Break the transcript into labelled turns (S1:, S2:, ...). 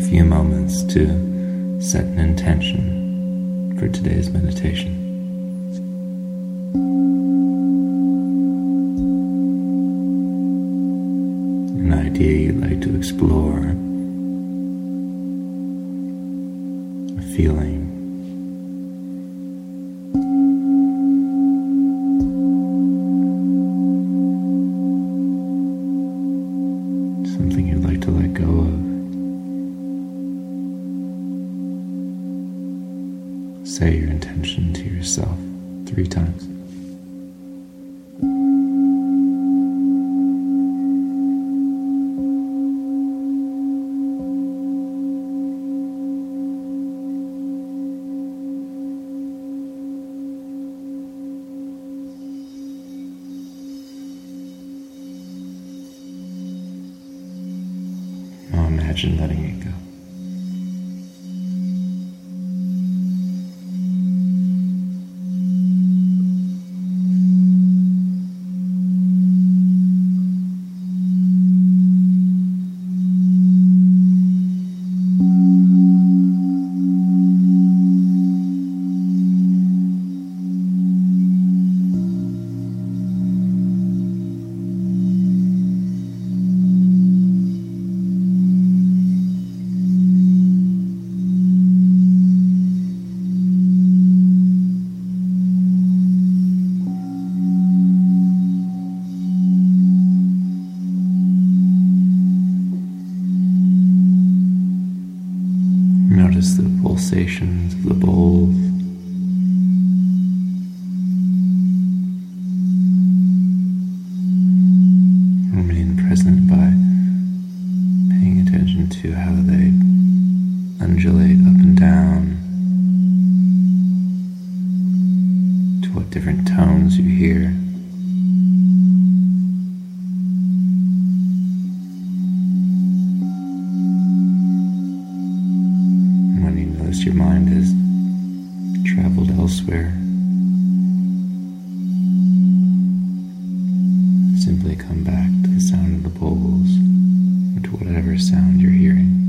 S1: few moments to set an intention for today's meditation. An idea you'd like to explore, a feeling, something you'd like to let go of. Say your intention to yourself 3 times. Now imagine letting it go. Notice the pulsations of the bowls. Remain present by paying attention to how they undulate up and down, to what different tones you hear. Your mind has traveled elsewhere. Simply come back to the sound of the bowls, or to whatever sound you're hearing.